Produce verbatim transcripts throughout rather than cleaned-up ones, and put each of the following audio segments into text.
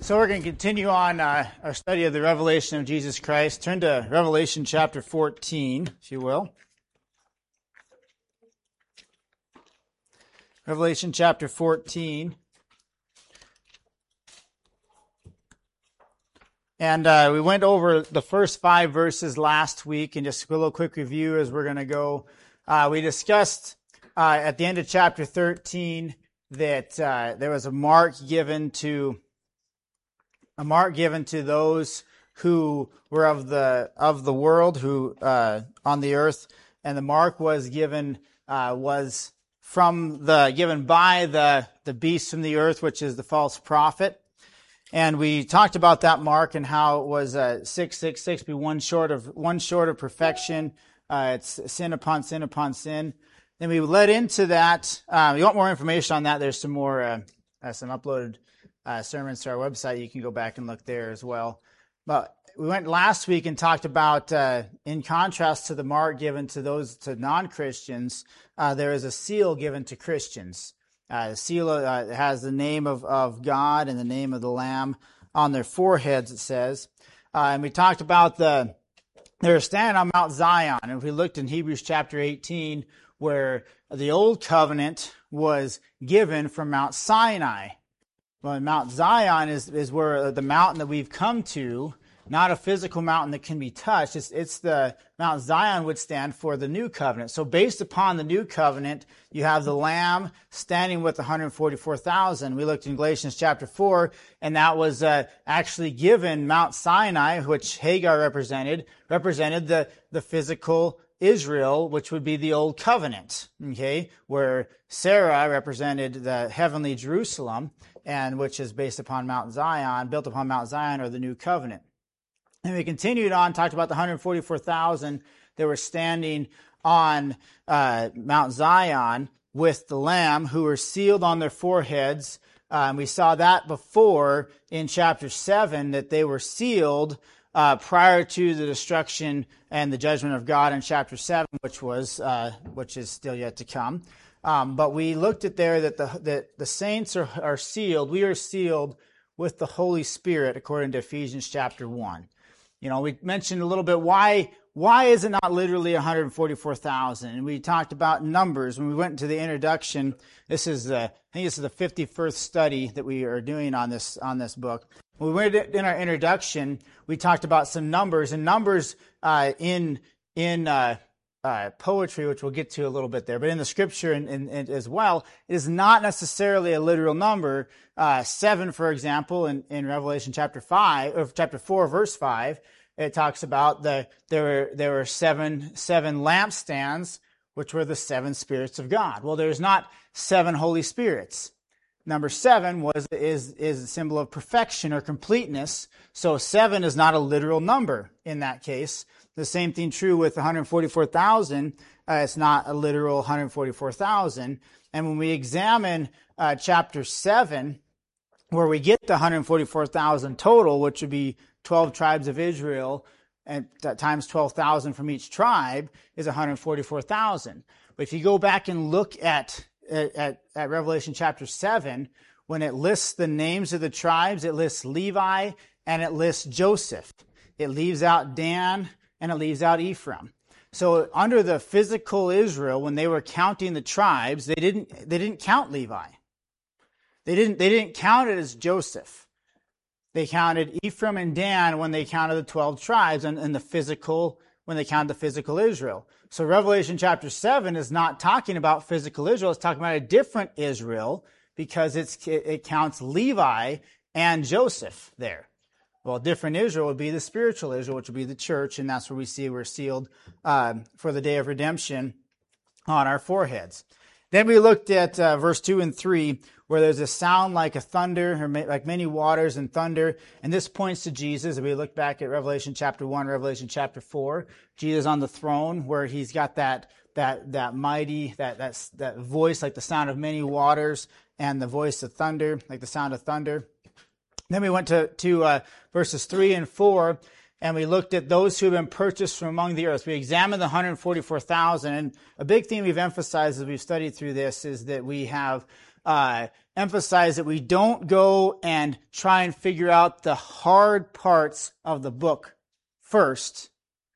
So we're going to continue on uh, our study of the revelation of Jesus Christ. Turn to Revelation chapter fourteen, if you will. Revelation chapter fourteen. And uh, we went over the first five verses last week, and just a little quick review as we're going to go. Uh, we discussed uh, at the end of chapter thirteen that uh, there was a mark given to a mark given to those who were of the of the world, who uh, on the earth, and the mark was given uh, was from the given by the the beast from the earth, which is the false prophet. And we talked about that mark and how it was uh, six six six, be one short of one short of perfection. Uh, it's sin upon sin upon sin. Then we led into that. Uh, if you want more information on that, there's some more uh, uh, some uploaded uh, sermons to our website. You can go back and look there as well. But we went last week and talked about, uh, in contrast to the mark given to those to non-Christians, uh, there is a seal given to Christians. Uh, the seal uh, has the name of, of God and the name of the Lamb on their foreheads, it says. Uh, and we talked about the, they're standing on Mount Zion. And we looked in Hebrews chapter eighteen, where the old covenant was given from Mount Sinai. Well, Mount Zion is, is where the mountain that we've come to, not a physical mountain that can be touched. It's, it's the Mount Zion would stand for the new covenant. So based upon the new covenant, you have the Lamb standing with one hundred forty-four thousand. We looked in Galatians chapter four, and that was uh, actually given Mount Sinai, which Hagar represented, represented the, the physical Israel, which would be the old covenant, okay, where Sarah represented the heavenly Jerusalem, and which is based upon Mount Zion, built upon Mount Zion, or the new covenant. And we continued on, talked about the one hundred forty-four thousand that were standing on uh, Mount Zion with the Lamb, who were sealed on their foreheads. Uh, and we saw that before in chapter seven, that they were sealed uh, prior to the destruction and the judgment of God in chapter seven, which was uh, which is still yet to come. Um, but we looked at there that the that the saints are, are sealed. We are sealed with the Holy Spirit, according to Ephesians chapter one. You know, we mentioned a little bit why why is it not literally one hundred forty-four thousand? And we talked about numbers when we went into the introduction. This is the I think this is the fifty-first study that we are doing on this on this book. When we went in our introduction, we talked about some numbers and numbers uh, in in uh, uh, poetry, which we'll get to a little bit there, but in the scripture and, and, and as well, it is not necessarily a literal number. Uh, seven, for example, in, in Revelation chapter five or chapter four, verse five. It talks about the there were there were seven seven lampstands, which were the seven spirits of God. Well, there's not seven Holy Spirits. Number seven was is is a symbol of perfection or completeness. So seven is not a literal number in that case. The same thing true with one hundred forty-four thousand. Uh, it's not a literal one hundred forty-four thousand. And when we examine uh, chapter seven, where we get the one hundred forty-four thousand total, which would be twelve tribes of Israel, and that times twelve thousand from each tribe is one hundred forty-four thousand. But if you go back and look at, at, at Revelation chapter seven, when it lists the names of the tribes, it lists Levi and it lists Joseph. It leaves out Dan and it leaves out Ephraim. So under the physical Israel, when they were counting the tribes, they didn't they didn't count Levi. They didn't they didn't count it as Joseph. They counted Ephraim and Dan when they counted the twelve tribes and, and the physical, when they counted the physical Israel. So Revelation chapter seven is not talking about physical Israel. It's talking about a different Israel because it's, it, it counts Levi and Joseph there. Well, different Israel would be the spiritual Israel, which would be the church. And that's where we see we're sealed uh, for the day of redemption on our foreheads. Then we looked at uh, verse two and three, where there's a sound like a thunder, or ma- like many waters and thunder. And this points to Jesus. If we look back at Revelation chapter one, Revelation chapter four, Jesus on the throne, where he's got that that that mighty, that that, that voice like the sound of many waters, and the voice of thunder, like the sound of thunder. Then we went to, to uh, verses three and four, and we looked at those who have been purchased from among the earth. We examined the one hundred forty-four thousand, and a big theme we've emphasized as we've studied through this is that we have uh, emphasize that we don't go and try and figure out the hard parts of the book first,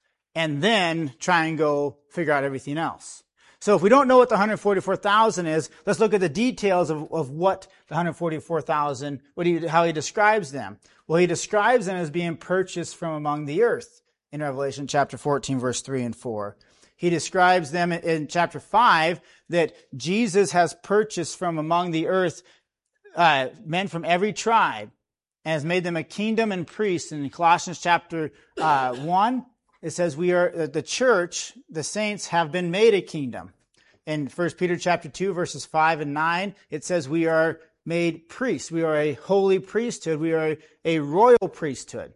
and then try and go figure out everything else. So if we don't know what the one hundred forty-four thousand is, let's look at the details of, of what the one hundred forty-four thousand, what he, how he describes them. Well, he describes them as being purchased from among the earth in Revelation chapter fourteen, verse three and four. He describes them in chapter five that Jesus has purchased from among the earth uh, men from every tribe and has made them a kingdom and priests. In Colossians chapter uh, one, it says we are the church, the saints have been made a kingdom. In First Peter chapter two, verses five and nine, it says we are made priests. We are a holy priesthood. We are a, a royal priesthood.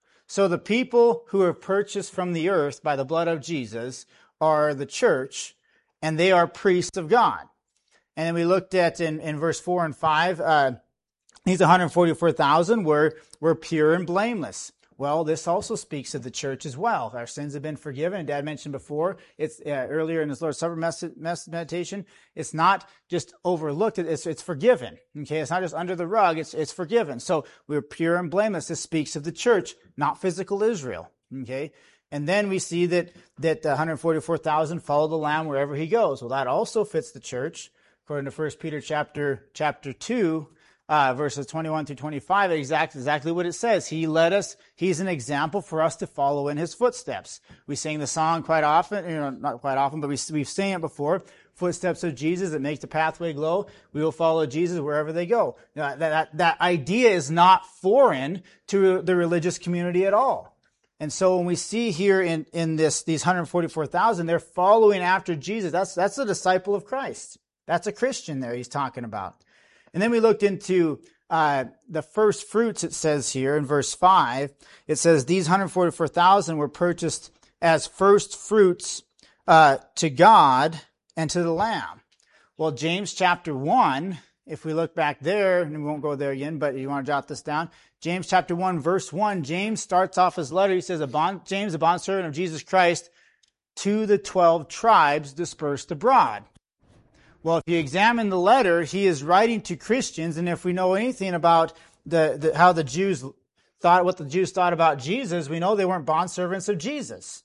So the people who are purchased from the earth by the blood of Jesus are the church, and they are priests of God. And then we looked at in, in verse four and five, uh, these one hundred forty-four thousand were, were pure and blameless. Well, this also speaks of the church as well. Our sins have been forgiven. Dad mentioned before, it's uh, earlier in his Lord's Supper mes- mes- meditation, it's not just overlooked, it's, it's forgiven. Okay, it's not just under the rug, it's, it's forgiven. So we're pure and blameless. This speaks of the church, not physical Israel. Okay, and then we see that, that the one hundred forty-four thousand follow the Lamb wherever he goes. Well, that also fits the church. According to First Peter chapter, chapter two, Uh, verses twenty-one through twenty-five, exactly, exactly what it says. He led us, he's an example for us to follow in his footsteps. We sing the song quite often, you know, not quite often, but we, we've sang it before. Footsteps of Jesus that make the pathway glow. We will follow Jesus wherever they go. Now, that, that, that idea is not foreign to the religious community at all. And so when we see here in, in this, these one hundred forty-four thousand, they're following after Jesus. That's, that's a disciple of Christ. That's a Christian there he's talking about. And then we looked into uh, the first fruits, it says here in verse five. It says, these one hundred forty-four thousand were purchased as first fruits uh, to God and to the Lamb. Well, James chapter one, if we look back there, and we won't go there again, but you want to jot this down. James chapter one, verse one, James starts off his letter. He says, a bond, James, a bondservant of Jesus Christ, to the twelve tribes dispersed abroad. Well, if you examine the letter, he is writing to Christians, and if we know anything about the, the how the Jews thought, what the Jews thought about Jesus, we know they weren't bondservants of Jesus.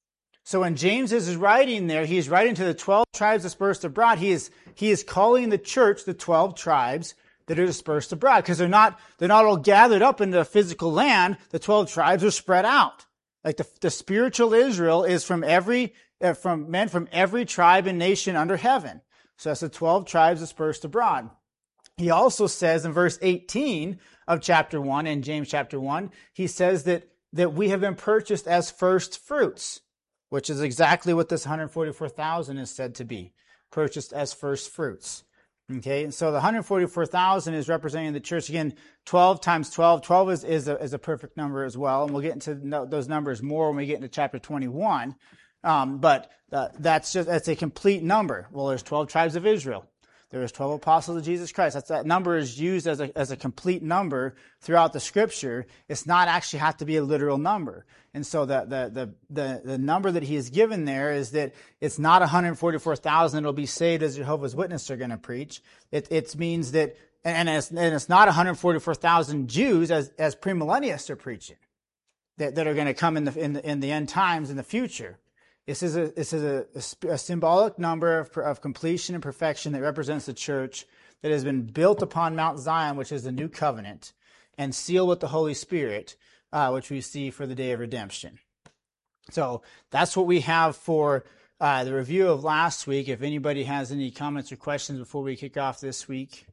So when James is writing there, he is writing to the twelve tribes dispersed abroad. He is he is calling the church the twelve tribes that are dispersed abroad, because they're not they're not all gathered up into a physical land. The twelve tribes are spread out. Like the, the spiritual Israel is from every uh, from men from every tribe and nation under heaven. So that's the twelve tribes dispersed abroad. He also says in verse eighteen of chapter one, in James chapter one, he says that, that we have been purchased as first fruits, which is exactly what this one hundred forty-four thousand is said to be, purchased as first fruits. Okay, and so the one hundred forty-four thousand is representing the church. Again, twelve times twelve, twelve is, is, a, is a perfect number as well, and we'll get into those numbers more when we get into chapter twenty-one. Um, but uh, that's just that's a complete number. Well, there's twelve tribes of Israel. There's twelve apostles of Jesus Christ. That's, that number is used as a as a complete number throughout the Scripture. It's not actually have to be a literal number. And so the the the the, the number that he is given there is that it's not one hundred forty-four thousand that will be saved as Jehovah's Witnesses are going to preach. It it means that, and it's, and it's not one hundred forty-four thousand Jews as as premillennialists are preaching that that are going to come in the in the in the end times in the future. This is a this is a, a, a symbolic number of, of completion and perfection that represents the church that has been built upon Mount Zion, which is the new covenant, and sealed with the Holy Spirit, uh, which we see for the day of redemption. So that's what we have for uh, the review of last week. If anybody has any comments or questions before we kick off this week.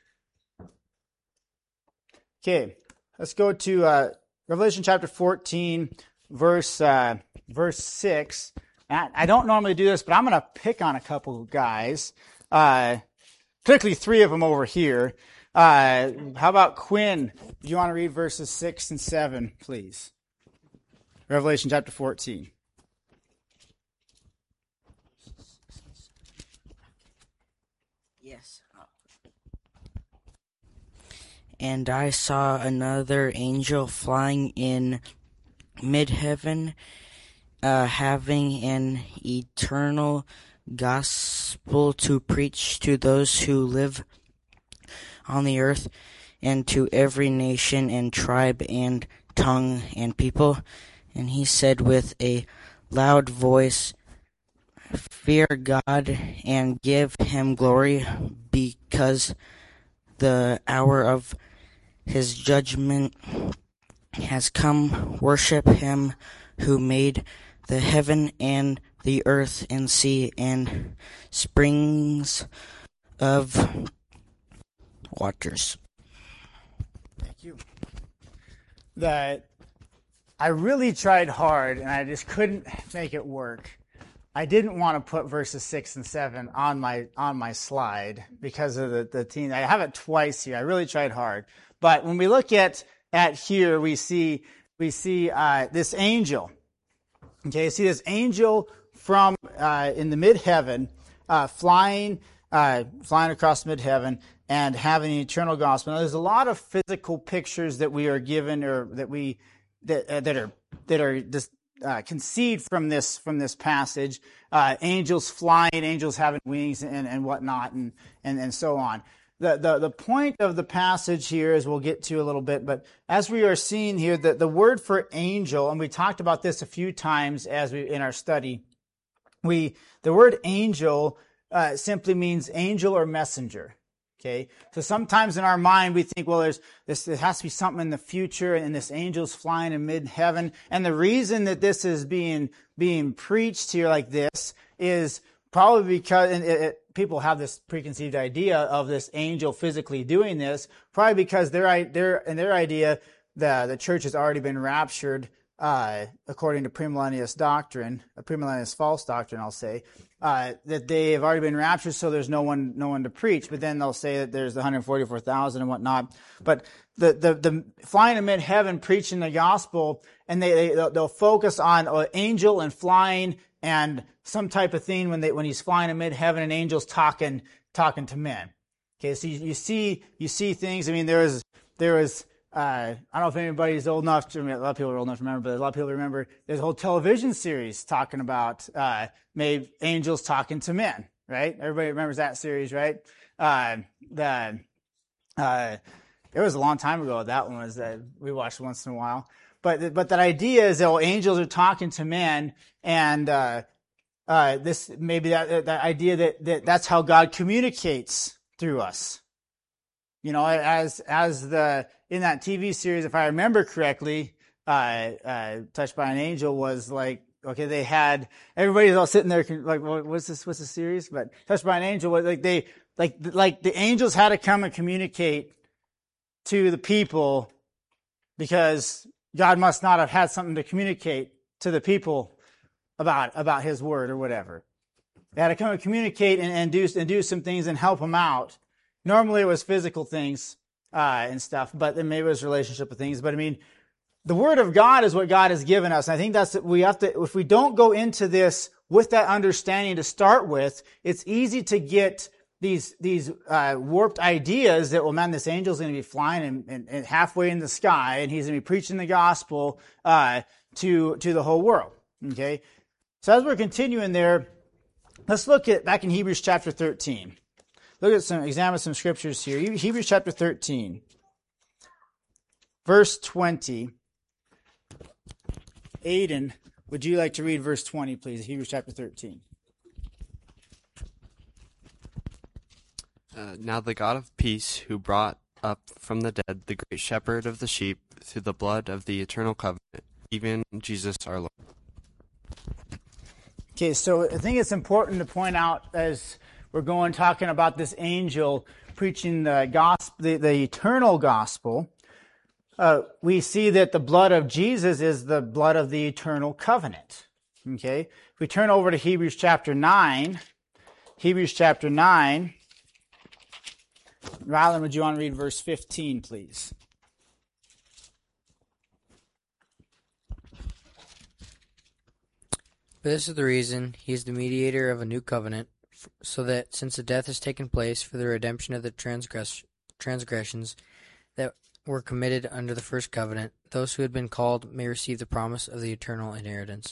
Okay, let's go to uh, Revelation chapter fourteen. Verse uh, verse six. I don't normally do this, but I'm going to pick on a couple of guys, uh, particularly three of them over here. Uh, how about Quinn? Do you want to read verses six and seven, please? Revelation chapter fourteen. Yes. And I saw another angel flying in mid-heaven, uh, having an eternal gospel to preach to those who live on the earth, and to every nation and tribe and tongue and people. And he said with a loud voice, fear God and give him glory, because the hour of his judgment has come. Worship him who made the heaven and the earth and sea and springs of waters. Thank you. That I really tried hard and I just couldn't make it work. I didn't want to put verses six and seven on my on my slide because of the, the team. I have it twice here. I really tried hard. But when we look at at here, we see we see uh, this angel. Okay, see this angel from uh, in the mid-heaven, uh, flying uh, flying across mid-heaven and having an eternal gospel. Now, there's a lot of physical pictures that we are given, or that we that uh, that are that are just uh, conceived from this from this passage. Uh, angels flying, angels having wings, and and whatnot, and and and so on. The, the the point of the passage here, as we'll get to a little bit, but as we are seeing here, that the word for angel, and we talked about this a few times as we in our study, we the word angel uh, simply means angel or messenger. Okay, so sometimes in our mind we think, well, there's this. There has to be something in the future, and this angel's flying in mid-heaven. And the reason that this is being being preached here like this is probably because and it, it, people have this preconceived idea of this angel physically doing this. Probably because their their in their idea, the the church has already been raptured, uh, according to premillennialist doctrine, a premillennialist false doctrine, I'll say. Uh, that they have already been raptured, so there's no one, no one to preach. But then they'll say that there's the one hundred forty-four thousand and whatnot. But the the the flying in mid-heaven, preaching the gospel, and they, they they'll, they'll focus on an angel and flying and some type of thing when they when he's flying in mid-heaven and angels talking talking to men. Okay, so you, you see you see things. I mean, there was there was. Uh, I don't know if anybody's old enough to remember, a lot of people are old enough to remember, but a lot of people remember there's a whole television series talking about, uh, maybe angels talking to men, right? Everybody remembers that series, right? Uh, the, uh, it was a long time ago. That one was, uh, we watched once in a while, but, but that idea is that well, angels are talking to men, and, uh, uh, this, maybe that, that idea that, that that's how God communicates through us. You know, as, as the, in that T V series, if I remember correctly, uh, uh, Touched by an Angel was like, okay, they had, everybody's all sitting there like, what's this, what's the series? But Touched by an Angel was like, they, like, like the angels had to come and communicate to the people because God must not have had something to communicate to the people about, about his word or whatever. They had to come and communicate and, and do, and do some things and help them out. Normally it was physical things, uh, and stuff, but then maybe it was relationship with things. But I mean, the Word of God is what God has given us. And I think that's, we have to, if we don't go into this with that understanding to start with, it's easy to get these, these, uh, warped ideas that, well, man, this angel's going to be flying and, and, and halfway in the sky, and he's going to be preaching the gospel, uh, to, to the whole world. Okay. So as we're continuing there, let's look at back in Hebrews chapter thirteen. Look at some, examine some scriptures here. Hebrews chapter thirteen, verse twenty. Aiden, would you like to read verse twenty, please? Hebrews chapter thirteen. Uh, now the God of peace, who brought up from the dead the great shepherd of the sheep through the blood of the eternal covenant, even Jesus our Lord. Okay, so I think it's important to point out as we're going talking about this angel preaching the gospel, the, the eternal gospel. Uh, we see that the blood of Jesus is the blood of the eternal covenant. Okay, if we turn over to Hebrews chapter nine, Hebrews chapter nine. Rylan, would you want to read verse fifteen, please? For this is the reason he is the mediator of a new covenant, so that since a death has taken place for the redemption of the transgress- transgressions that were committed under the first covenant, those who had been called may receive the promise of the eternal inheritance.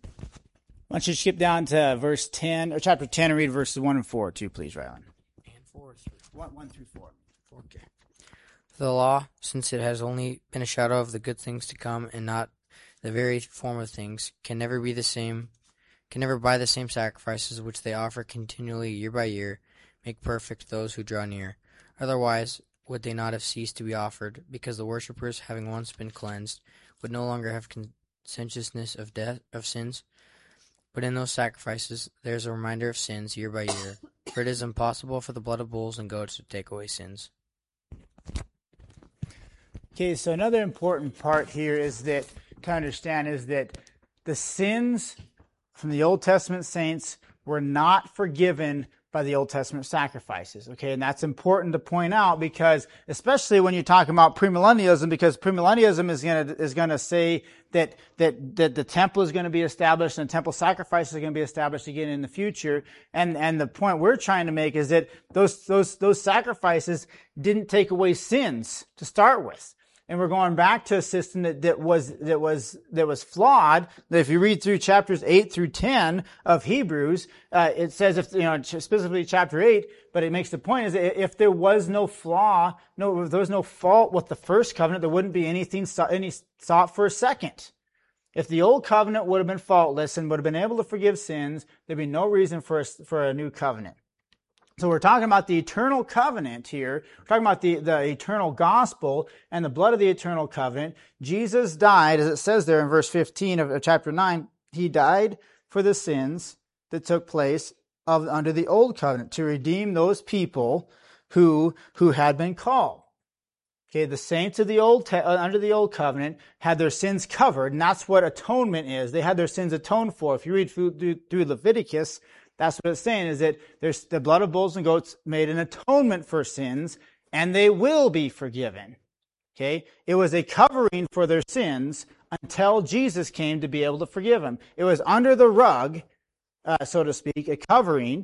Why don't you skip down to verse ten, or chapter ten, and read verses one and four too, please, Rylan. And four. Four through one, one through four. Okay. The law, since it has only been a shadow of the good things to come and not the very form of things, can never be the same, can never by the same sacrifices which they offer continually year by year, make perfect those who draw near. Otherwise would they not have ceased to be offered, because the worshippers, having once been cleansed, would no longer have consciousness of death of sins. But in those sacrifices there is a reminder of sins year by year, for it is impossible for the blood of bulls and goats to take away sins. Okay, so another important part here is that to understand is that the sins from the Old Testament saints were not forgiven by the Old Testament sacrifices. Okay, and that's important to point out, because especially when you're talking about premillennialism, because premillennialism is going to is going to say that that that the temple is going to be established and temple sacrifices are going to be established again in the future. And and the point we're trying to make is that those those those sacrifices didn't take away sins to start with. And we're going back to a system that, that was that was that was flawed. That if you read through chapters eight through ten of Hebrews, uh, it says, if you know, specifically chapter eight, but it makes the point is that if there was no flaw, no, if there was no fault with the first covenant, there wouldn't be anything any sought for a second. If the old covenant would have been faultless and would have been able to forgive sins, there'd be no reason for a, for a new covenant. So we're talking about the eternal covenant here. We're talking about the, the eternal gospel and the blood of the eternal covenant. Jesus died, as it says there in verse fifteen of, of chapter nine, he died for the sins that took place of under the old covenant to redeem those people who, who had been called. Okay, the saints of the old te- under the old covenant had their sins covered, and that's what atonement is. They had their sins atoned for. If you read through, through, through Leviticus, that's what it's saying, is that there's the blood of bulls and goats made an atonement for sins, and they will be forgiven. Okay? It was a covering for their sins until Jesus came to be able to forgive them. It was under the rug, uh, so to speak, a covering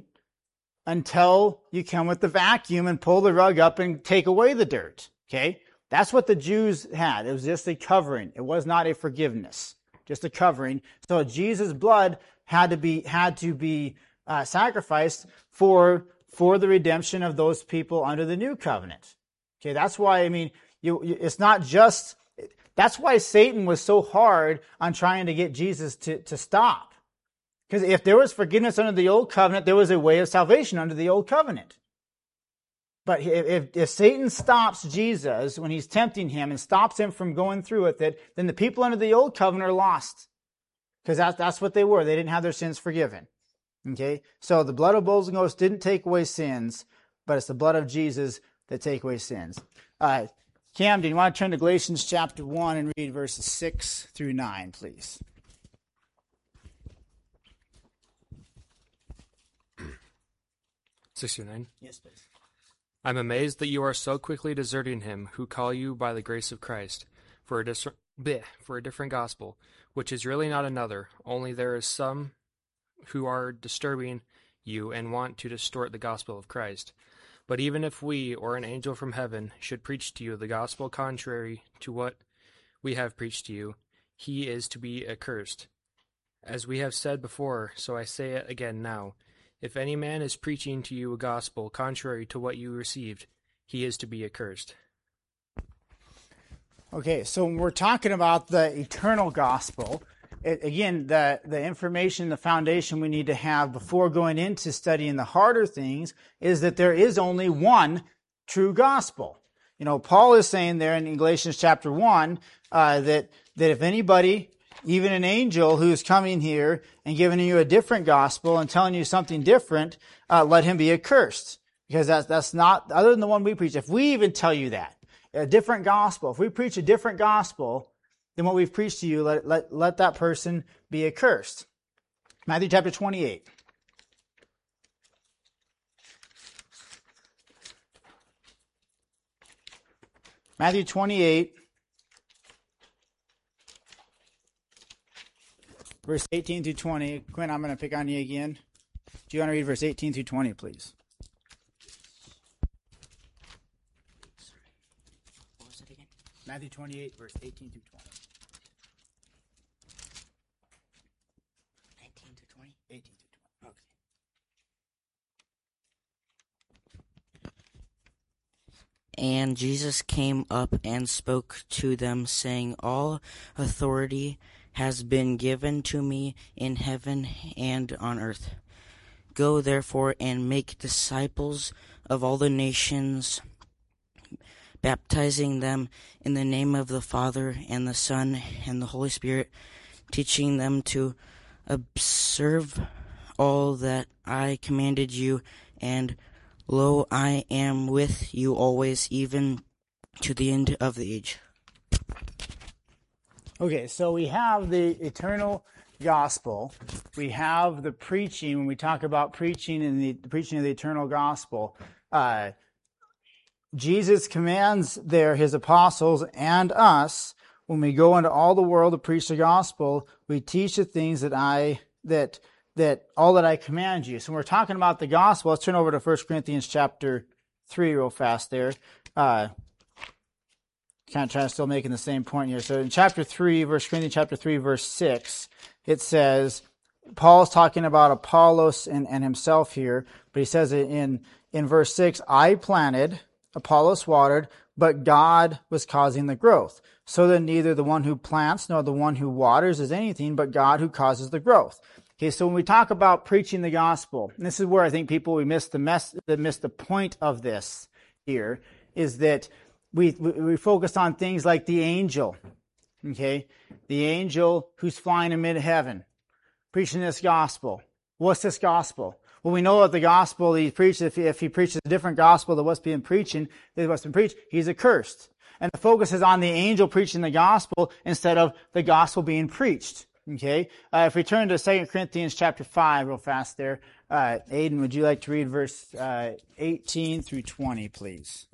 until you come with the vacuum and pull the rug up and take away the dirt. Okay? That's what the Jews had. It was just a covering. It was not a forgiveness. Just a covering. So Jesus' blood had to be, had to be, Uh, sacrificed for for the redemption of those people under the new covenant. Okay, that's why, I mean, you, you it's not just, that's why Satan was so hard on trying to get Jesus to, to stop. Because if there was forgiveness under the old covenant, there was a way of salvation under the old covenant. But if, if Satan stops Jesus when he's tempting him and stops him from going through with it, then the people under the old covenant are lost. Because that's, that's what they were. They didn't have their sins forgiven. Okay, so the blood of bulls and goats didn't take away sins, but it's the blood of Jesus that take away sins. Uh, Cam, do you want to turn to Galatians chapter one and read verses six through nine, please? six through nine? Yes, please. I'm amazed that you are so quickly deserting him who call you by the grace of Christ for a, dis- bleh, for a different gospel, which is really not another, only there is some who are disturbing you and want to distort the gospel of Christ. But even if we, or an angel from heaven, should preach to you the gospel contrary to what we have preached to you, he is to be accursed. As we have said before, so I say it again now, if any man is preaching to you a gospel contrary to what you received, he is to be accursed. Okay, so when we're talking about the eternal gospel, It, again, the, the information, the foundation we need to have before going into studying the harder things is that there is only one true gospel. You know, Paul is saying there in Galatians chapter one uh, that, that if anybody, even an angel who's coming here and giving you a different gospel and telling you something different, uh, let him be accursed. Because that's, that's not, other than the one we preach. If we even tell you that, a different gospel, if we preach a different gospel than what we've preached to you, let, let, let that person be accursed. Matthew chapter twenty-eight. Matthew twenty-eight, verse eighteen through twenty. Quinn, I'm going to pick on you again. Do you want to read verse eighteen through twenty, please? What was it again? Matthew twenty-eight, verse eighteen through twenty. nineteen to twenty? eighteen through twenty. Okay. And Jesus came up and spoke to them, saying, All authority has been given to me in heaven and on earth. Go therefore and make disciples of all the nations, baptizing them in the name of the Father and the Son and the Holy Spirit, teaching them to observe all that I commanded you, and lo, I am with you always, even to the end of the age. Okay, so we have the eternal gospel. We have the preaching. When we talk about preaching and the, the preaching of the eternal gospel, uh, Jesus commands there his apostles and us, when we go into all the world to preach the gospel, we teach the things that I that that all that I command you. So when we're talking about the gospel, let's turn over to First Corinthians chapter three real fast there. Uh, kind of trying to still making the same point here. So in chapter three, First Corinthians chapter three, verse six, it says, Paul's talking about Apollos and, and himself here, but he says it in, in verse six, I planted, Apollos watered, but God was causing the growth. So that neither the one who plants nor the one who waters is anything, but God who causes the growth. Okay, so when we talk about preaching the gospel, and this is where I think people, we miss the mess, miss the point of this here, is that we, we, we focus on things like the angel, okay? The angel who's flying in mid-heaven, preaching this gospel. What's this gospel? Well, we know that the gospel he preaches, if he, if he preaches a different gospel than what's being preaching, than what's been preached, he's accursed. And the focus is on the angel preaching the gospel instead of the gospel being preached. Okay? Uh, if we turn to Second Corinthians chapter five real fast there, uh, Aiden, would you like to read verse uh, eighteen through twenty, please?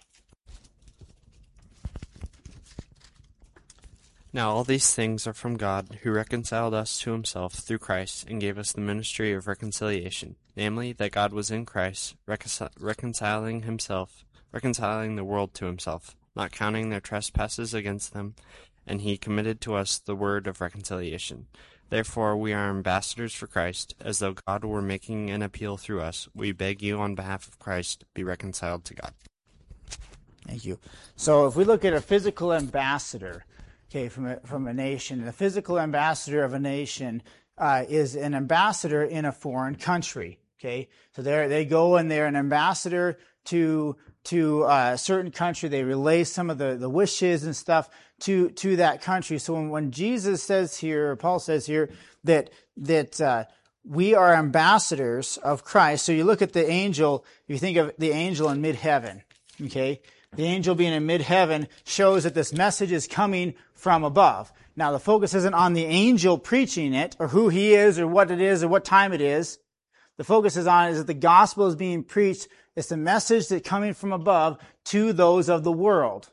Now all these things are from God, who reconciled us to himself through Christ, and gave us the ministry of reconciliation, namely, that God was in Christ, recon- reconciling himself, reconciling the world to himself, not counting their trespasses against them, and he committed to us the word of reconciliation. Therefore we are ambassadors for Christ, as though God were making an appeal through us. We beg you on behalf of Christ, be reconciled to God. Thank you. So if we look at a physical ambassador, okay, from a, from a nation, the physical ambassador of a nation uh, is an ambassador in a foreign country. Okay, so they they go and they're an ambassador to to a certain country. They relay some of the, the wishes and stuff to to that country. So when, when Jesus says here, or Paul says here, that that uh, we are ambassadors of Christ. So you look at the angel. You think of the angel in mid-heaven. Okay, the angel being in mid-heaven shows that this message is coming from above. Now the focus isn't on the angel preaching it, or who he is, or what it is, or what time it is. The focus is on is that the gospel is being preached. It's the message that's coming from above to those of the world.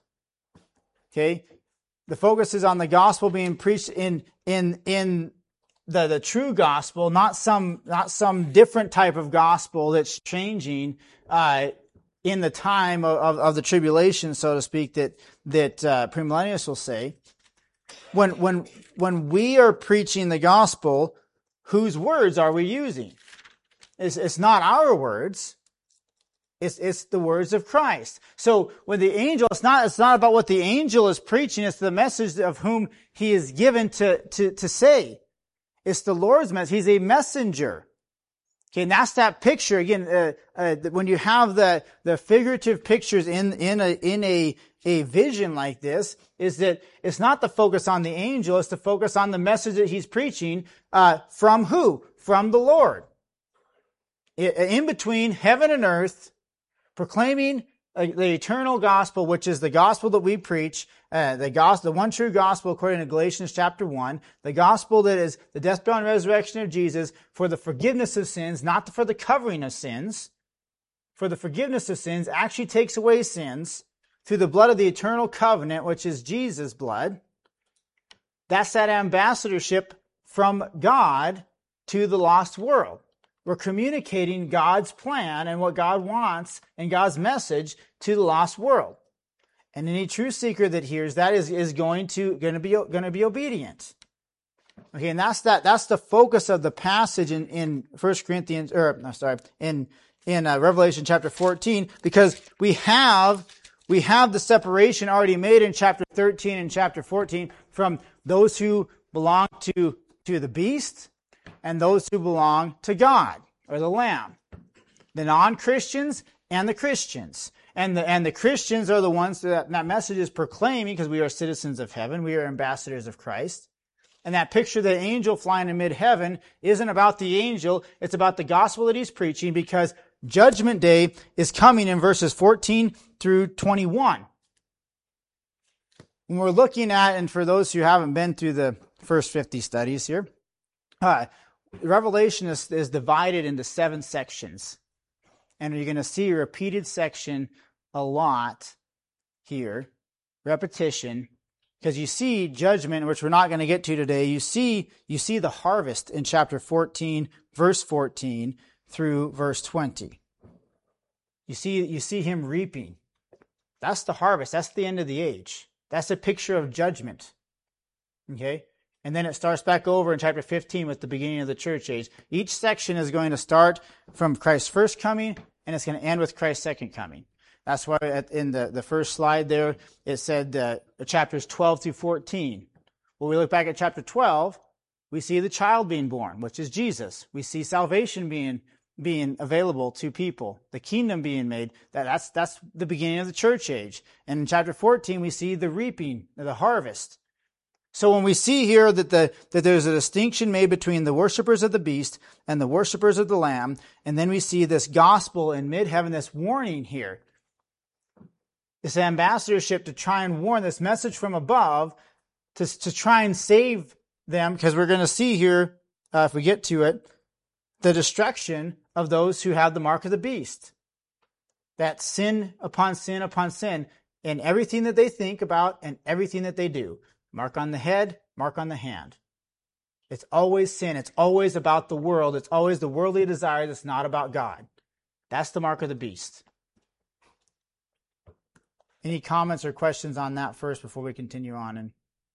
Okay? The focus is on the gospel being preached in in in the, the true gospel, not some not some different type of gospel that's changing uh, in the time of, of, of the tribulation, so to speak, that that uh, premillennialists will say. When when when we are preaching the gospel, whose words are we using? It's, it's not our words. It's, it's the words of Christ. So when the angel, it's not, it's not about what the angel is preaching. It's the message of whom he is given to, to, to say. It's the Lord's message. He's a messenger. Okay, and that's that picture. Again, uh, uh, when you have the, the figurative pictures in, in a, in a, a vision like this, is that it's not the focus on the angel. It's the focus on the message that he's preaching, uh, from who? From the Lord. In between heaven and earth, proclaiming the eternal gospel, which is the gospel that we preach, uh, the gospel, the one true gospel according to Galatians chapter one, the gospel that is the death, burial, and resurrection of Jesus for the forgiveness of sins, not for the covering of sins, for the forgiveness of sins, actually takes away sins through the blood of the eternal covenant, which is Jesus' blood. That's that ambassadorship from God to the lost world. We're communicating God's plan and what God wants and God's message to the lost world. And any true seeker that hears that is, is going to, going to be, going to be obedient. Okay. And that's that, that's the focus of the passage in, in First Corinthians, or, no, sorry, in, in uh, Revelation chapter fourteen, because we have, we have the separation already made in chapter thirteen and chapter fourteen from those who belong to, to the beast and those who belong to God, or the Lamb. The non-Christians and the Christians. And the, and the Christians are the ones that that message is proclaiming, because we are citizens of heaven. We are ambassadors of Christ. And that picture of the angel flying in mid-heaven isn't about the angel. It's about the gospel that he's preaching, because Judgment Day is coming in verses fourteen through twenty-one. When we're looking at, and for those who haven't been through the first fifty studies here, uh, Revelation is, is divided into seven sections. And you're going to see a repeated section a lot here. Repetition. Because you see judgment, which we're not going to get to today. You see, you see the harvest in chapter fourteen, verse fourteen through verse twenty. You see, you see him reaping. That's the harvest. That's the end of the age. That's a picture of judgment. Okay? And then it starts back over in chapter fifteen with the beginning of the church age. Each section is going to start from Christ's first coming, and it's going to end with Christ's second coming. That's why in the, the first slide there, it said uh, chapters twelve through fourteen. When we look back at chapter twelve, we see the child being born, which is Jesus. We see salvation being being available to people, the kingdom being made. That, that's, that's the beginning of the church age. And in chapter fourteen, we see the reaping, the harvest. So when we see here that the that there's a distinction made between the worshipers of the beast and the worshipers of the Lamb, and then we see this gospel in mid-heaven, this warning here, this ambassadorship to try and warn, this message from above to, to try and save them, because we're going to see here, uh, if we get to it, the destruction of those who have the mark of the beast. That sin upon sin upon sin in everything that they think about and everything that they do. Mark on the head, mark on the hand. It's always sin. It's always about the world. It's always the worldly desire that's not about God. That's the mark of the beast. Any comments or questions on that first before we continue on? And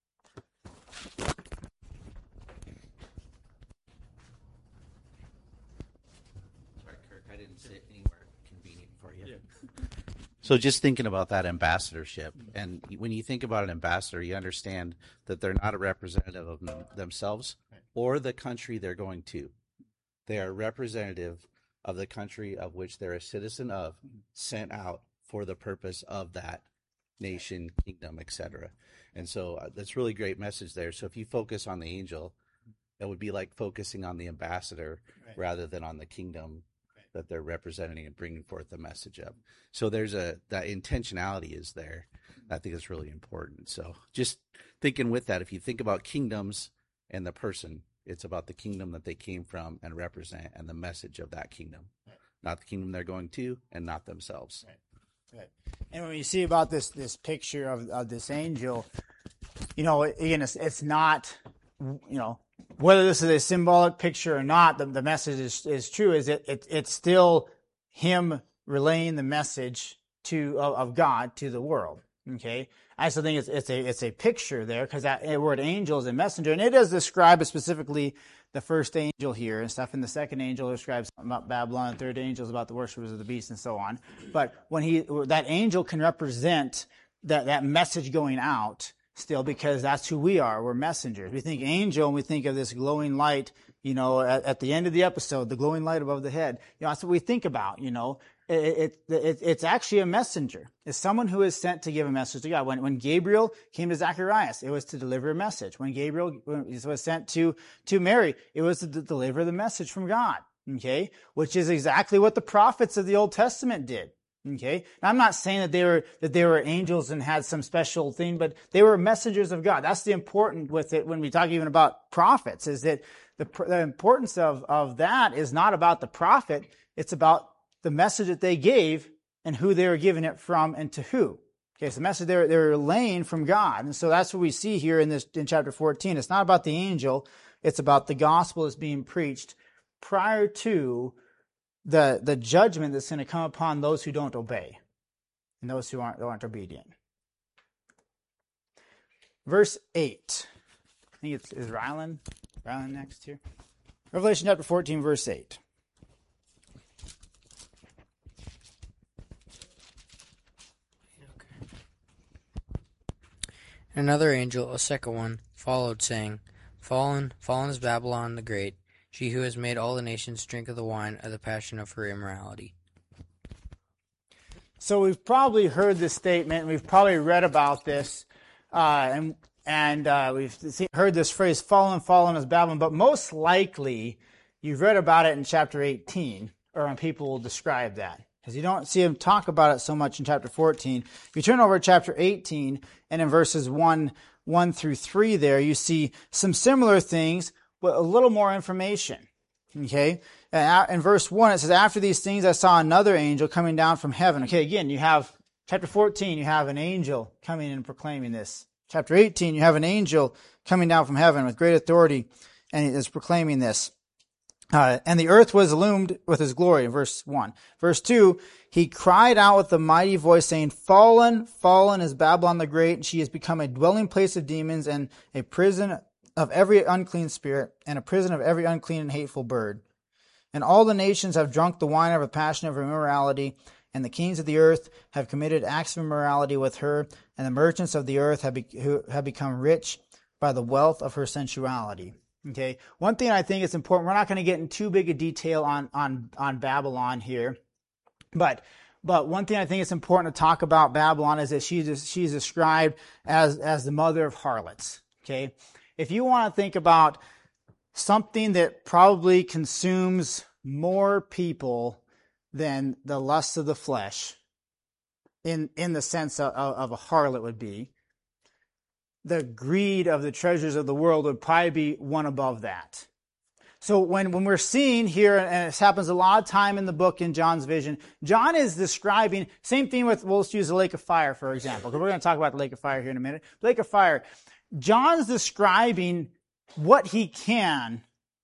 sorry, Kirk, I didn't sit anywhere convenient for you. Yeah. So just thinking about that ambassadorship, and when you think about an ambassador, you understand that they're not a representative of them, themselves or the country they're going to. They are representative of the country of which they're a citizen of, sent out for the purpose of that nation, kingdom, et cetera. And so uh, that's really great message there. So if you focus on the angel, it would be like focusing on the ambassador right. rather than on the kingdom right. that they're representing and bringing forth the message of. So there's a, that intentionality is there. I think it's really important. So just thinking with that, if you think about kingdoms and the person, it's about the kingdom that they came from and represent and the message of that kingdom, right. not the kingdom they're going to and not themselves. Right. Right. And when you see about this this picture of, of this angel, you know, again, it's, it's not, you know, whether this is a symbolic picture or not, the, the message is, is true, is it, it it's still him relaying the message to of, of God to the world. Okay, I still think it's it's a it's a picture there, because that word angel is a messenger, and it does describe specifically the first angel here and stuff, and the second angel describes about Babylon, the third angel is about the worshipers of the beast and so on. But when he that angel can represent that that message going out still, because that's who we are. We're messengers. We think angel, and we think of this glowing light. You know, at, at the end of the episode, the glowing light above the head. You know, that's what we think about. You know. It, it, it, it's actually a messenger. It's someone who is sent to give a message to God. When, when Gabriel came to Zacharias, it was to deliver a message. When Gabriel was sent to, to Mary, it was to deliver the message from God. Okay? Which is exactly what the prophets of the Old Testament did. Okay? Now, I'm not saying that they were, that they were angels and had some special thing, but they were messengers of God. That's the important with it when we talk even about prophets, is that the, the importance of, of that is not about the prophet. It's about the message that they gave and who they were giving it from and to who. Okay, so the message they're, they're relaying from God. And so that's what we see here in this, in chapter fourteen. It's not about the angel. It's about the gospel that's being preached prior to the, the judgment that's going to come upon those who don't obey and those who aren't, who aren't obedient. Verse eight. I think it's, is Rylan, Rylan next here? Revelation chapter fourteen, verse eight. And another angel, a second one, followed, saying, Fallen, fallen is Babylon the Great, she who has made all the nations drink of the wine of the passion of her immorality. So we've probably heard this statement, and we've probably read about this, uh, and and uh, we've seen, heard this phrase, fallen, fallen is Babylon, but most likely you've read about it in chapter eighteen, or when people will describe that. Because you don't see him talk about it so much in chapter fourteen. If you turn over to chapter eighteen, and in verses one, one through three there, you see some similar things, but a little more information. Okay? And in verse one, it says, after these things I saw another angel coming down from heaven. Okay, again, you have, chapter fourteen, you have an angel coming and proclaiming this. Chapter eighteen, you have an angel coming down from heaven with great authority, and he is proclaiming this. Uh, and the earth was illumined with his glory, in verse one. Verse two, he cried out with a mighty voice, saying, Fallen, fallen is Babylon the Great, and she has become a dwelling place of demons and a prison of every unclean spirit, and a prison of every unclean and hateful bird. And all the nations have drunk the wine of the passion of her immorality, and the kings of the earth have committed acts of immorality with her, and the merchants of the earth have, be- who have become rich by the wealth of her sensuality. Okay, one thing I think is important, we're not going to get in too big a detail on, on, on Babylon here, but but one thing I think it's important to talk about Babylon is that she's, she's described as, as the mother of harlots. Okay, if you want to think about something that probably consumes more people than the lusts of the flesh, in, in the sense of, of a harlot would be, the greed of the treasures of the world would probably be one above that. So when, when we're seeing here, and this happens a lot of time in the book in John's vision, John is describing, same thing with, well, let's use the lake of fire, for example, because we're going to talk about the lake of fire here in a minute. Lake of fire. John's describing what he can.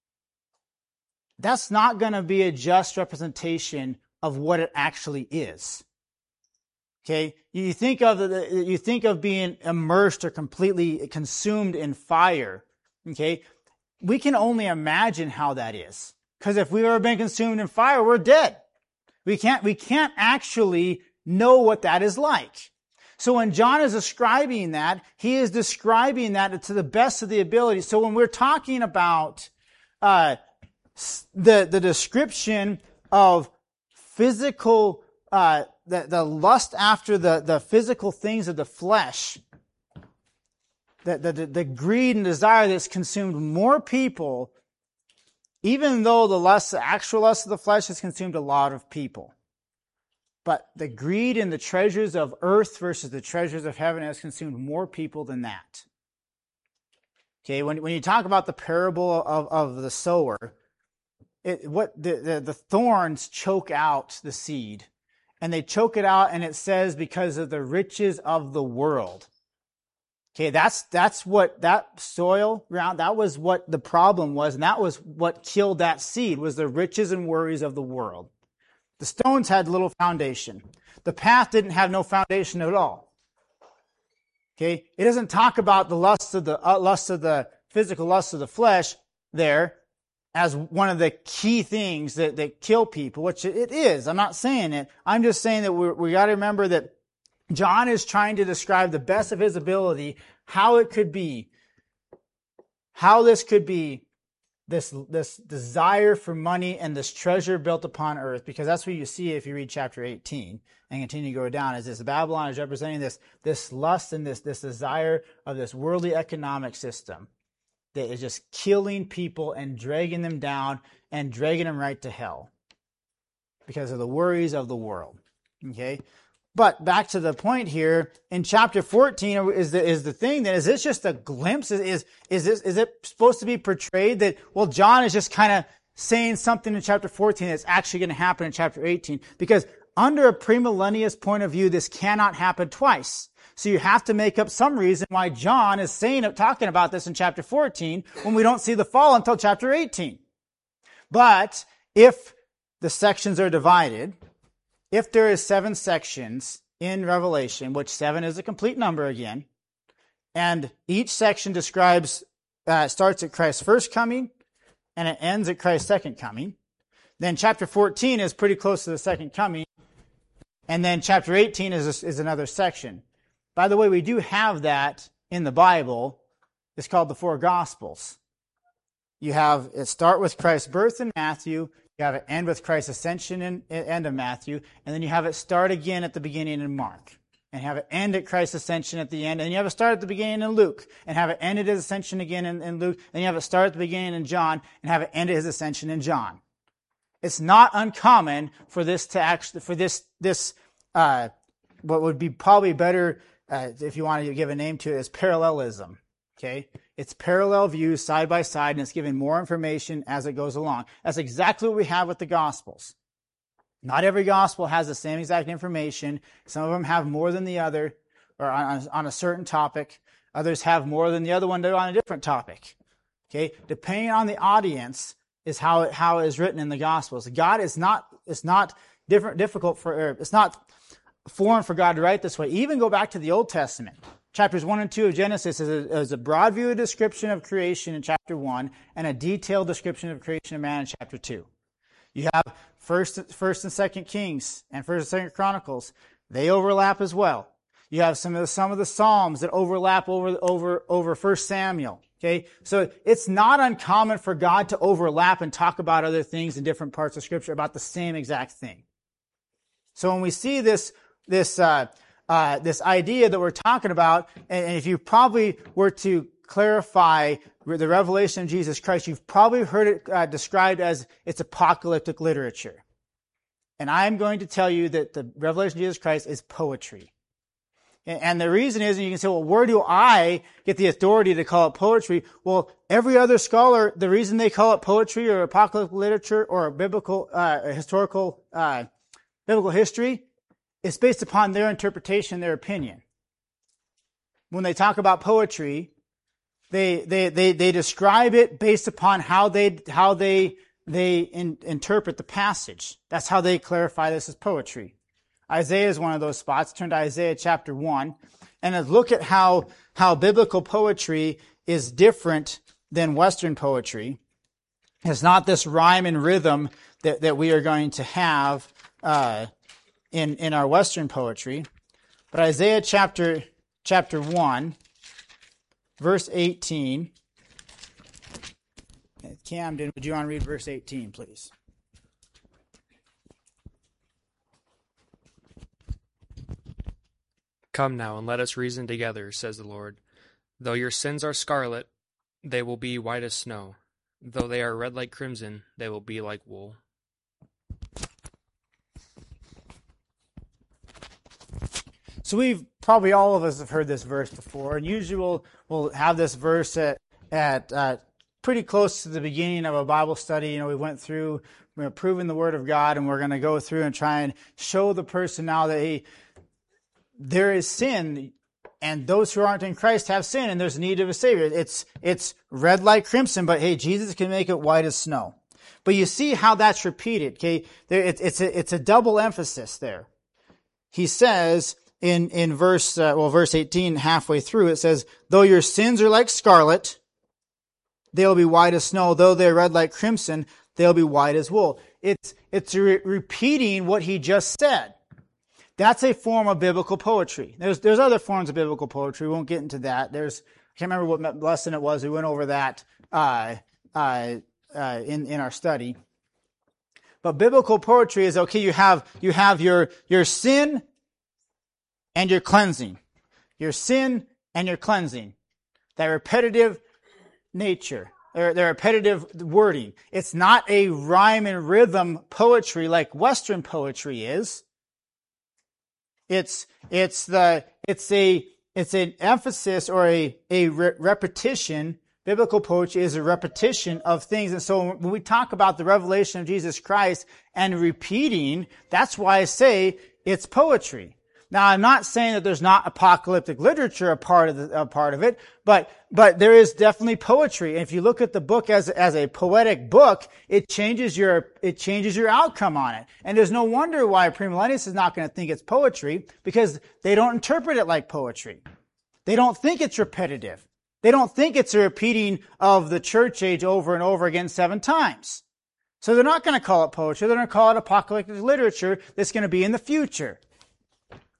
That's not going to be a just representation of what it actually is. Okay, you think of the, you think of being immersed or completely consumed in fire. Okay, we can only imagine how that is, because if we've ever been consumed in fire, we're dead. We can't we can't actually know what that is like. So when John is describing that, he is describing that to the best of the ability. So when we're talking about uh, the the description of physical. Uh, The, the lust after the, the physical things of the flesh, the, the, the greed and desire that's consumed more people, even though the lust, the actual lust of the flesh has consumed a lot of people. But the greed and the treasures of earth versus the treasures of heaven has consumed more people than that. Okay, when, when you talk about the parable of, of the sower, it, what the, the, the thorns choke out the seed. And they choke it out, and it says because of the riches of the world. Okay, that's that's what that soil ground, that was what the problem was, and that was what killed that seed, was the riches and worries of the world. The stones had little foundation. The path didn't have no foundation at all. Okay, it doesn't talk about the lust of the uh, lust of the physical lust of the flesh there as one of the key things that, that kill people, which it is. I'm not saying it. I'm just saying that we we got to remember that John is trying to describe the best of his ability how it could be, how this could be this, this desire for money and this treasure built upon earth, because that's what you see if you read chapter eighteen and continue to go down, is this Babylon is representing this, this lust and this, this desire of this worldly economic system that is just killing people and dragging them down and dragging them right to hell because of the worries of the world. Okay? But back to the point here, in chapter fourteen is the, is the thing that, is this just a glimpse? Is, is, is this, is it supposed to be portrayed that, well, John is just kind of saying something in chapter fourteen that's actually going to happen in chapter eighteen? Because under a premillennialist point of view, this cannot happen twice. So you have to make up some reason why John is saying, talking about this in chapter fourteen when we don't see the fall until chapter eighteen. But if the sections are divided, if there is seven sections in Revelation, which seven is a complete number again, and each section describes, uh, starts at Christ's first coming and it ends at Christ's second coming, then chapter fourteen is pretty close to the second coming, and then chapter eighteen is, is another section. By the way, we do have that in the Bible is called the four Gospels. You have it start with Christ's birth in Matthew, you have it end with Christ's ascension in, in end of Matthew, and then you have it start again at the beginning in Mark, and have it end at Christ's ascension at the end, and you have it start at the beginning in Luke, and have it end at his ascension again in, in Luke, and you have it start at the beginning in John, and have it end at his ascension in John. It's not uncommon for this to actually, for this, this, uh, what would be probably better, uh, if you wanted to give a name to it, is parallelism. Okay? It's parallel views side by side, and it's giving more information as it goes along. That's exactly what we have with the Gospels. Not every Gospel has the same exact information. Some of them have more than the other, or on, on a certain topic. Others have more than the other one on a different topic. Okay? Depending on the audience is how it, how it is written in the Gospels. God is not, it's not different, difficult for, or it's not foreign for God to write this way. Even go back to the Old Testament. Chapters one and two of Genesis is a, is a broad view description of creation in chapter one, and a detailed description of creation of man in chapter two. You have first, first and second Kings and first and second Chronicles. They overlap as well. You have some of the, some of the Psalms that overlap over, over, over First Samuel. Okay. So it's not uncommon for God to overlap and talk about other things in different parts of Scripture about the same exact thing. So when we see this, this, uh, Uh, this idea that we're talking about, and if you probably were to clarify the revelation of Jesus Christ, you've probably heard it uh, described as it's apocalyptic literature. And I'm going to tell you that the revelation of Jesus Christ is poetry. And, and the reason is, and you can say, well, where do I get the authority to call it poetry? Well, every other scholar, the reason they call it poetry or apocalyptic literature or biblical, uh, historical, uh, biblical history, it's based upon their interpretation, their opinion. When they talk about poetry, they they they, they describe it based upon how they how they they in, interpret the passage. That's how they clarify this as poetry. Isaiah is one of those spots. Turn to Isaiah chapter one, and let's look at how how biblical poetry is different than Western poetry. It's not this rhyme and rhythm that that we are going to have. Uh, In, in our Western poetry, but Isaiah chapter chapter one, verse eighteen. Camden, would you want to read verse eighteen, please? Come now and let us reason together, says the Lord. Though your sins are scarlet, they will be white as snow. Though they are red like crimson, they will be like wool. So we've probably all of us have heard this verse before, and usually we'll, we'll have this verse at at uh, pretty close to the beginning of a Bible study. You know, we went through, we're proving the Word of God, and we're going to go through and try and show the person now that hey, there is sin, and those who aren't in Christ have sin, and there's need of a Savior. It's it's red like crimson, but hey, Jesus can make it white as snow. But you see how that's repeated. Okay, there, it, it's a it's a double emphasis there. He says. In in verse uh, well verse eighteen, halfway through, it says, "Though your sins are like scarlet, they'll be white as snow. Though they're red like crimson, they'll be white as wool." It's it's re- repeating what he just said. That's a form of biblical poetry. There's there's other forms of biblical poetry. We won't get into that. There's I can't remember what lesson it was. We went over that uh, uh, uh, in in our study. But biblical poetry is okay. You have you have your your sin. And your cleansing. Your sin and your cleansing. That repetitive nature. Their, their repetitive wording. It's not a rhyme and rhythm poetry like Western poetry is. It's, it's the, it's a, it's an emphasis or a, a re- repetition. Biblical poetry is a repetition of things. And so when we talk about the revelation of Jesus Christ and repeating, that's why I say it's poetry. Now, I'm not saying that there's not apocalyptic literature a part of the, a part of it, but but there is definitely poetry. And if you look at the book as as a poetic book, it changes your it changes your outcome on it. And there's no wonder why premillennialists is not going to think it's poetry, because they don't interpret it like poetry. They don't think it's repetitive. They don't think it's a repeating of the church age over and over again seven times. So they're not going to call it poetry. They're going to call it apocalyptic literature that's going to be in the future.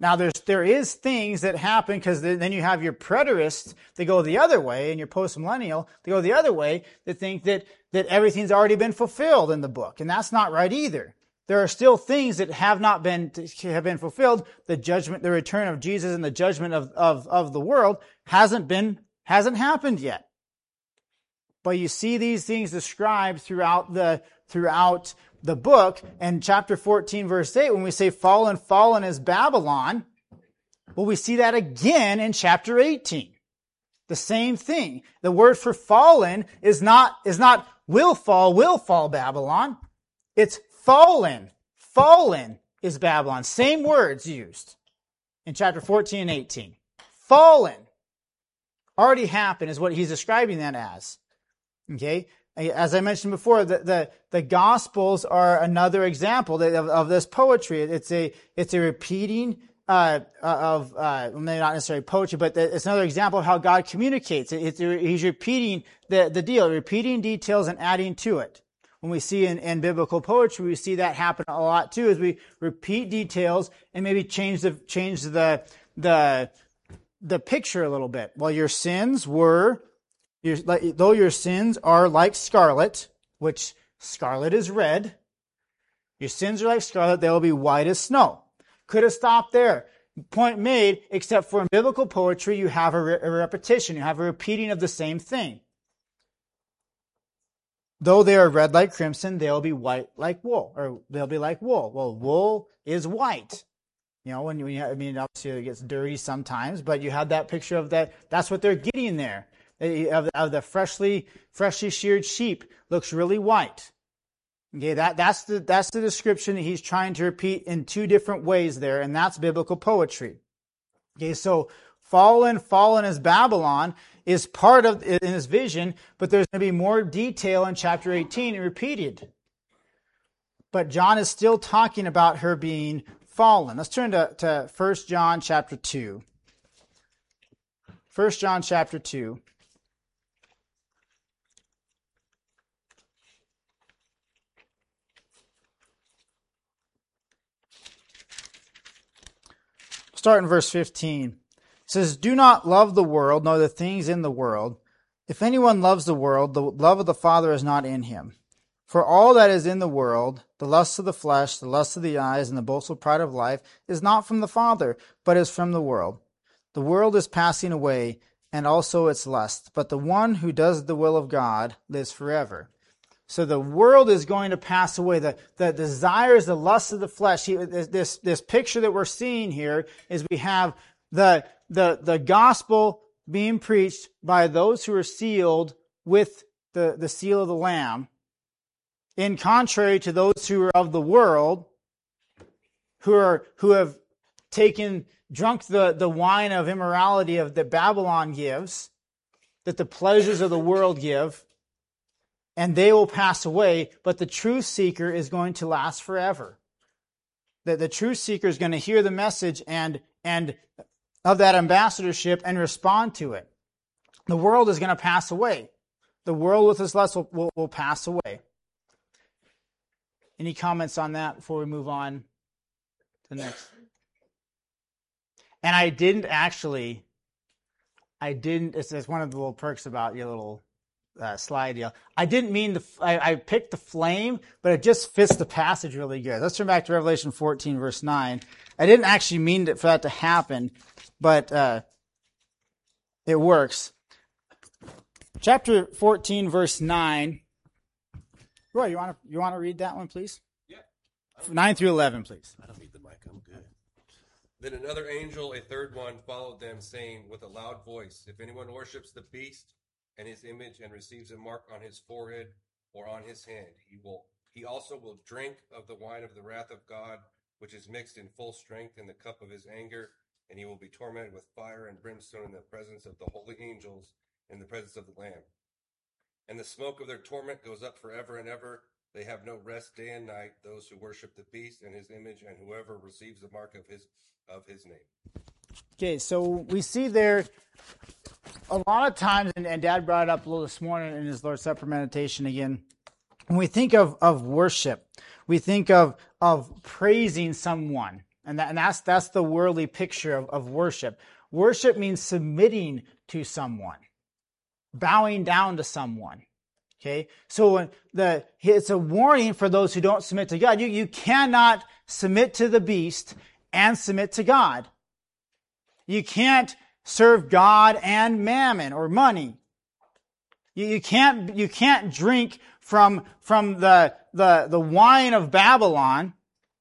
Now, there's there is things that happen because then you have your preterists that go the other way, and your postmillennial they go the other way that think that that everything's already been fulfilled in the book, and that's not right either. There are still things that have not been have been fulfilled. The judgment, the return of Jesus, and the judgment of of of the world hasn't been hasn't happened yet. But you see these things described throughout the throughout. the book, and chapter fourteen, verse eight, when we say fallen, fallen is Babylon, well, we see that again in chapter eighteen. The same thing. The word for fallen is not, is not will fall, will fall Babylon. It's fallen. Fallen is Babylon. Same words used in chapter fourteen and eighteen. Fallen. Already happened is what he's describing that as. Okay? As I mentioned before, the, the, the Gospels are another example of, of this poetry. It's a, it's a repeating uh, of, uh, maybe not necessarily poetry, but it's another example of how God communicates. It's, he's repeating the, the deal, repeating details and adding to it. When we see in, in biblical poetry, we see that happen a lot too, as we repeat details and maybe change the, change the, the, the picture a little bit. Well, your sins were... Your, though your sins are like scarlet, which scarlet is red, your sins are like scarlet, they will be white as snow. Could have stopped there. Point made, except for in biblical poetry, you have a, re- a repetition, you have a repeating of the same thing. Though they are red like crimson, they'll be white like wool, or they'll be like wool. Well, wool is white. You know, when you, when you I mean, obviously it gets dirty sometimes, but you have that picture of that. That's what they're getting there. Of, of the freshly freshly sheared sheep looks really white. Okay, that that's the that's the description that he's trying to repeat in two different ways there, and that's biblical poetry. Okay, so fallen, fallen as Babylon is part of in his vision, but there's going to be more detail in chapter eighteen and repeated. But John is still talking about her being fallen. Let's turn to, to First John chapter two. First John chapter two. Start in verse fifteen. It says, "Do not love the world, nor the things in the world. If anyone loves the world, the love of the Father is not in him. For all that is in the world, the lust of the flesh, the lust of the eyes, and the boastful pride of life, is not from the Father, but is from the world. The world is passing away, and also its lust. But the one who does the will of God lives forever." So the world is going to pass away. The, the desires, the lusts of the flesh. This, this picture that we're seeing here is we have the, the, the gospel being preached by those who are sealed with the, the seal of the Lamb, in contrary to those who are of the world, who are who have taken, drunk the, the wine of immorality of that Babylon gives, that the pleasures of the world give, and they will pass away, but the true seeker is going to last forever. That the true seeker is going to hear the message and and of that ambassadorship and respond to it. The world is going to pass away. The world with its lust will, will, will pass away. Any comments on that before we move on to the next? And I didn't actually, I didn't, it's, it's one of the little perks about your little uh, slide deal. I didn't mean to, I, I picked the flame, but it just fits the passage really good. Let's turn back to Revelation fourteen, verse nine. I didn't actually mean for that to happen, but uh, it works. Chapter fourteen, verse nine. Roy, you want to you want to read that one, please? Yeah. nine through eleven, please. I don't need the mic. I'm good. Then another angel, a third one, followed them, saying with a loud voice, "If anyone worships the beast and his image and receives a mark on his forehead or on his hand, he will he also will drink of the wine of the wrath of God, which is mixed in full strength in the cup of his anger, and he will be tormented with fire and brimstone in the presence of the holy angels, in the presence of the Lamb. And the smoke of their torment goes up forever and ever. They have no rest day and night, those who worship the beast and his image, and whoever receives the mark of his of his name." Okay, so we see there a lot of times, and, and Dad brought it up a little this morning in his Lord's Supper meditation again. When we think of, of worship, we think of, of praising someone. And, that, and that's, that's the worldly picture of, of worship. Worship means submitting to someone, bowing down to someone. Okay, so when the it's a warning for those who don't submit to God. You you cannot submit to the beast and submit to God. You can't serve God and mammon or money. You, you can't you can't drink from from the the the wine of Babylon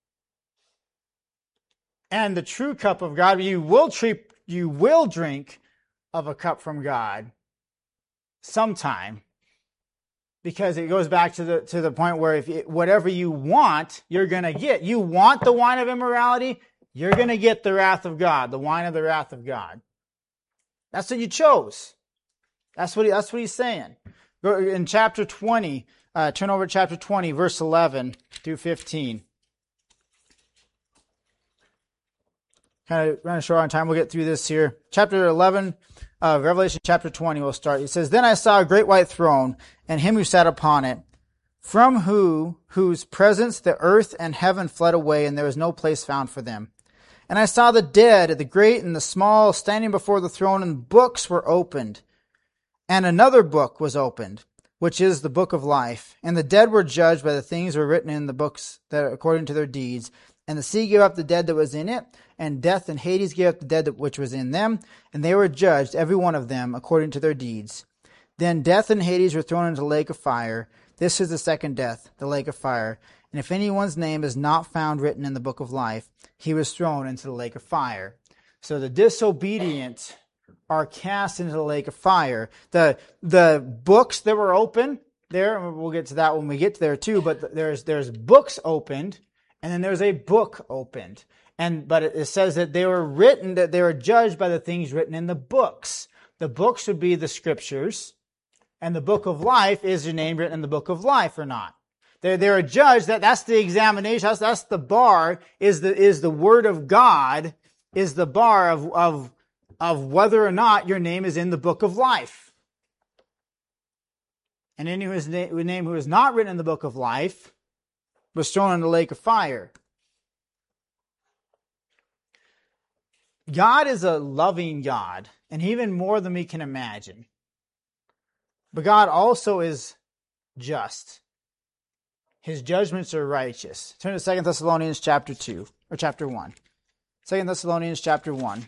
and the true cup of God. You will treat you will drink of a cup from God sometime. Because it goes back to the to the point where if it, whatever you want, you're going to get. You want the wine of immorality, you're going to get the wrath of God, the wine of the wrath of God. That's what you chose. That's what he, that's what he's saying. In chapter twenty, uh, turn over to chapter twenty, verse eleven through fifteen. Kind of running short on time. We'll get through this here. Chapter eleven. Uh, Revelation chapter twenty will start. It says, Then I saw a great white throne, and him who sat upon it, from who, whose presence the earth and heaven fled away, and there was no place found for them. And I saw the dead, the great and the small, standing before the throne, and books were opened. And another book was opened, which is the book of life. And the dead were judged by the things that were written in the books that according to their deeds. And the sea gave up the dead that was in it, and death and Hades gave up the dead which was in them, and they were judged, every one of them, according to their deeds. Then death and Hades were thrown into the lake of fire. This is the second death, the lake of fire. And if anyone's name is not found written in the book of life, he was thrown into the lake of fire. So the disobedient are cast into the lake of fire. The the books that were open there, we'll get to that when we get there too, but there's there's books opened, and then there's a book opened. And but it says that they were written, that they were judged by the things written in the books. The books would be the scriptures, and the book of life, is your name written in the book of life or not? They're, they're judged. That, that's the examination. That's, that's the bar, is the, is the word of God, is the bar of, of, of whether or not your name is in the book of life. And anyone whose name who is not written in the book of life was thrown in the lake of fire. God is a loving God, and even more than we can imagine. But God also is just. His judgments are righteous. Turn to Second Thessalonians chapter two, or chapter one. Second Thessalonians chapter one.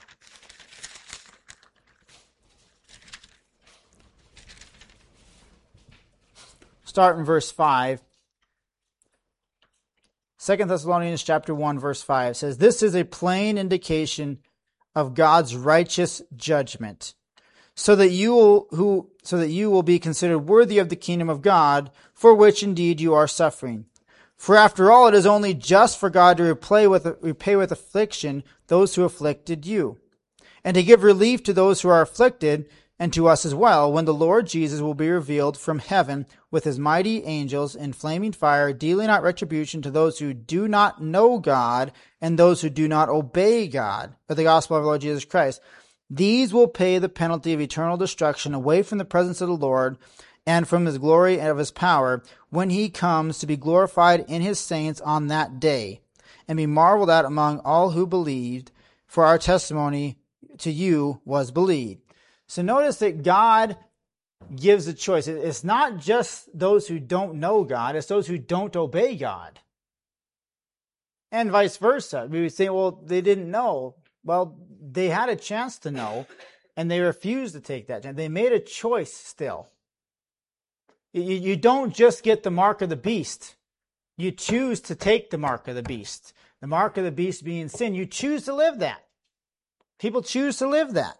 Start in verse five. Second Thessalonians chapter one, verse five says, This is a plain indication of God's righteous judgment, so that you will, who, so that you will be considered worthy of the kingdom of God, for which indeed you are suffering. For after all, it is only just for God to repay with, repay with affliction those who afflicted you, and to give relief to those who are afflicted, and to us as well, when the Lord Jesus will be revealed from heaven with his mighty angels in flaming fire, dealing out retribution to those who do not know God and those who do not obey God, or the gospel of our Lord Jesus Christ. These will pay the penalty of eternal destruction away from the presence of the Lord and from his glory and of his power, when he comes to be glorified in his saints on that day, and be marveled at among all who believed, for our testimony to you was believed. So notice that God gives a choice. It's not just those who don't know God, it's those who don't obey God. And vice versa. We would say, well, they didn't know. Well, they had a chance to know, and they refused to take that chance. They made a choice still. You, you don't just get the mark of the beast. You choose to take the mark of the beast. The mark of the beast being sin. You choose to live that. People choose to live that.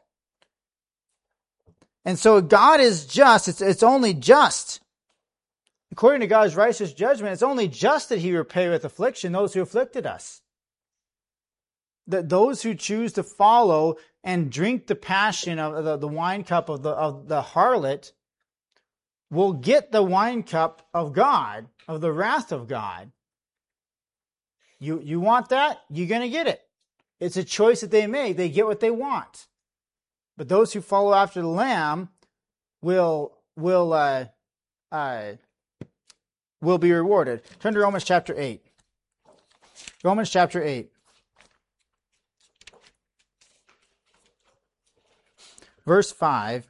And so God is just. It's, it's only just. According to God's righteous judgment, it's only just that he repay with affliction those who afflicted us. That those who choose to follow and drink the passion of the, the wine cup of the, of the harlot will get the wine cup of God, of the wrath of God. You, you want that? You're going to get it. It's a choice that they make. They get what they want. But those who follow after the Lamb will will uh, uh, will be rewarded. Turn to Romans chapter eight. Romans chapter eight. verse five,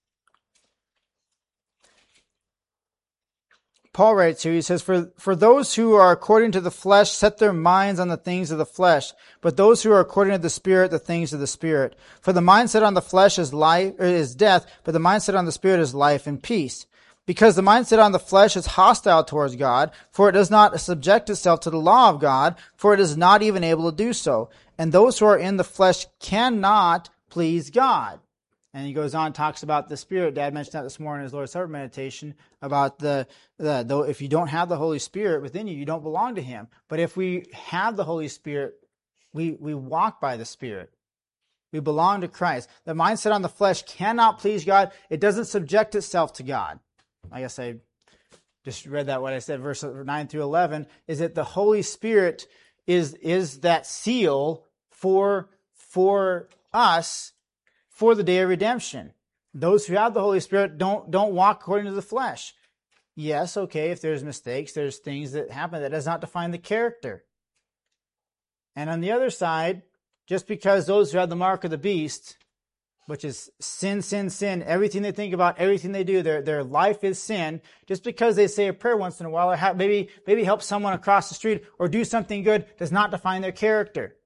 Paul writes here, he says, for, for those who are according to the flesh set their minds on the things of the flesh, but those who are according to the Spirit, the things of the Spirit. For the mindset on the flesh is life, or is death, but the mindset on the Spirit is life and peace. Because the mindset on the flesh is hostile towards God, for it does not subject itself to the law of God, for it is not even able to do so. And those who are in the flesh cannot please God. And he goes on, talks about the Spirit. Dad mentioned that this morning in his Lord's Supper meditation about the, the, though if you don't have the Holy Spirit within you, you don't belong to Him. But if we have the Holy Spirit, we, we walk by the Spirit. We belong to Christ. The mindset on the flesh cannot please God. It doesn't subject itself to God. I guess I just read that what I said, verse nine through eleven, is that the Holy Spirit is, is that seal for, for us for the day of redemption. Those who have the Holy Spirit don't don't walk according to the flesh. Yes, okay, if there's mistakes, there's things that happen, that does not define the character. And on the other side, just because those who have the mark of the beast, which is sin, sin, sin, everything they think about, everything they do, their their life is sin, just because they say a prayer once in a while, or have, maybe maybe help someone across the street, or do something good, does not define their character.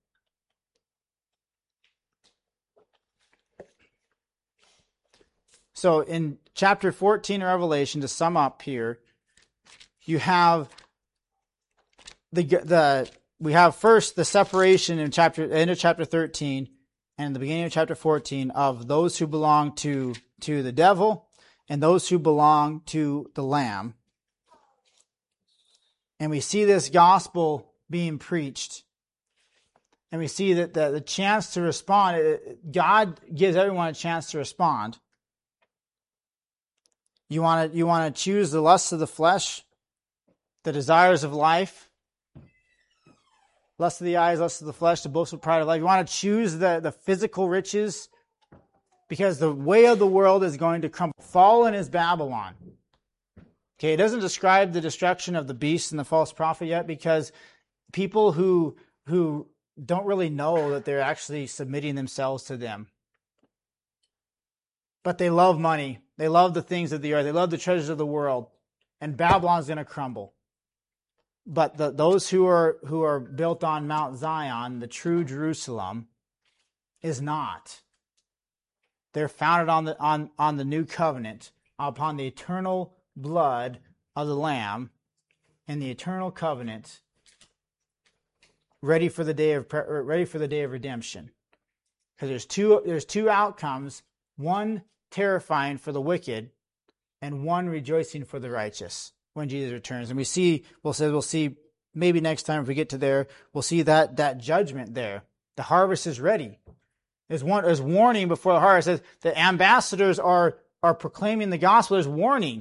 So in chapter fourteen of Revelation, to sum up here, you have the the we have first the separation in chapter end of chapter thirteen and the beginning of chapter fourteen of those who belong to to the devil and those who belong to the Lamb. And we see this gospel being preached. And we see that the, the chance to respond, God gives everyone a chance to respond. You want to you want to choose the lusts of the flesh, the desires of life, lust of the eyes, lust of the flesh, the boastful pride of life. You want to choose the, the physical riches, because the way of the world is going to crumble. Fallen is Babylon. Okay, it doesn't describe the destruction of the beast and the false prophet yet, because people who who don't really know that they're actually submitting themselves to them. But they love money. They love the things of the earth. They love the treasures of the world. And Babylon's going to crumble. But the, those who are who are built on Mount Zion, the true Jerusalem, is not. They're founded on the on, on the new covenant, upon the eternal blood of the Lamb, and the eternal covenant, ready for the day of ready for the day of redemption. Because there's two there's two outcomes. One terrifying for the wicked, and one rejoicing for the righteous when Jesus returns. And we see, we'll say, we'll see maybe next time if we get to there, we'll see that that judgment there. The harvest is ready. There's one there's warning before the harvest. It says the ambassadors are are proclaiming the gospel. There's warning.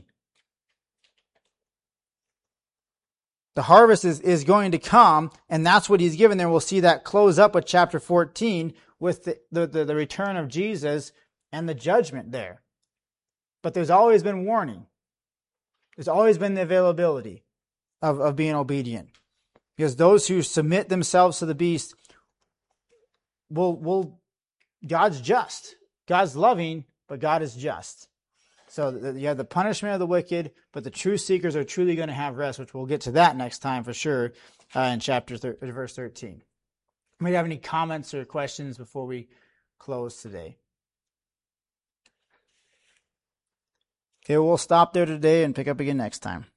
The harvest is, is going to come, and that's what he's given there. We'll see that close up with chapter fourteen with the, the, the, the return of Jesus and the judgment there. But there's always been warning. There's always been the availability of, of being obedient. Because those who submit themselves to the beast will, will, God's just. God's loving, but God is just. So you have the punishment of the wicked, but the true seekers are truly going to have rest, which we'll get to that next time for sure uh, in chapter thir- verse thirteen. Do you have any comments or questions before we close today? Okay, we'll stop there today and pick up again next time.